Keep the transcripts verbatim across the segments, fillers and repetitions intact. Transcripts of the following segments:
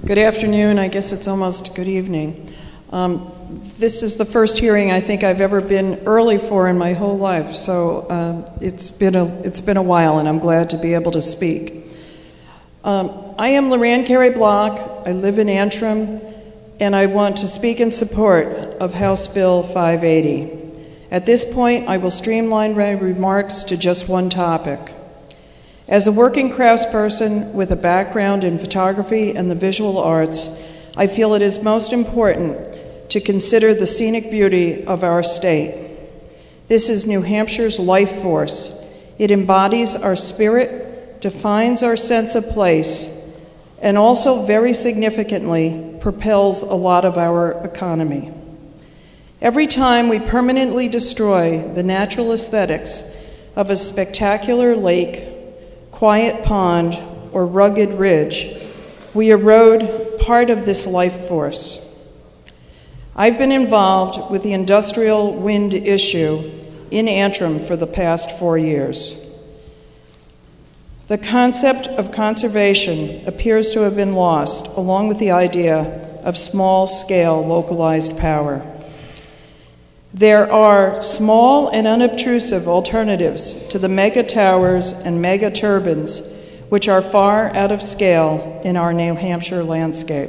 Good afternoon. I guess it's almost good evening. Um, this is the first hearing I think I've ever been early for in my whole life, so uh, it's been a it's been a while, and I'm glad to be able to speak. Um, I am Loran Carey Block. I live in Antrim, and I want to speak in support of House Bill five eighty. At this point, I will streamline my remarks to just one topic. As a working craftsperson with a background in photography and the visual arts, I feel it is most important to consider the scenic beauty of our state. This is New Hampshire's life force. It embodies our spirit, defines our sense of place, and also very significantly propels a lot of our economy. Every time we permanently destroy the natural aesthetics of a spectacular lake, quiet pond, or rugged ridge, we erode part of this life force. I've been involved with the industrial wind issue in Antrim for the past four years. The concept of conservation appears to have been lost, along with the idea of small-scale localized power. There are small and unobtrusive alternatives to the mega towers and mega turbines, which are far out of scale in our New Hampshire landscape.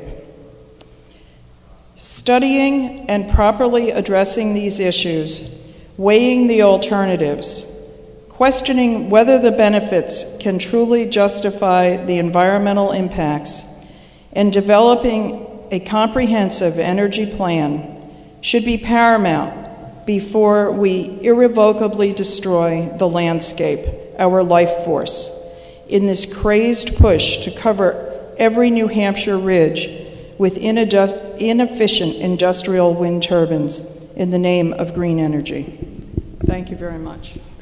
Studying and properly addressing these issues, weighing the alternatives, questioning whether the benefits can truly justify the environmental impacts, and developing a comprehensive energy plan should be paramount before we irrevocably destroy the landscape, our life force, in this crazed push to cover every New Hampshire ridge with inefficient industrial wind turbines in the name of green energy. Thank you very much.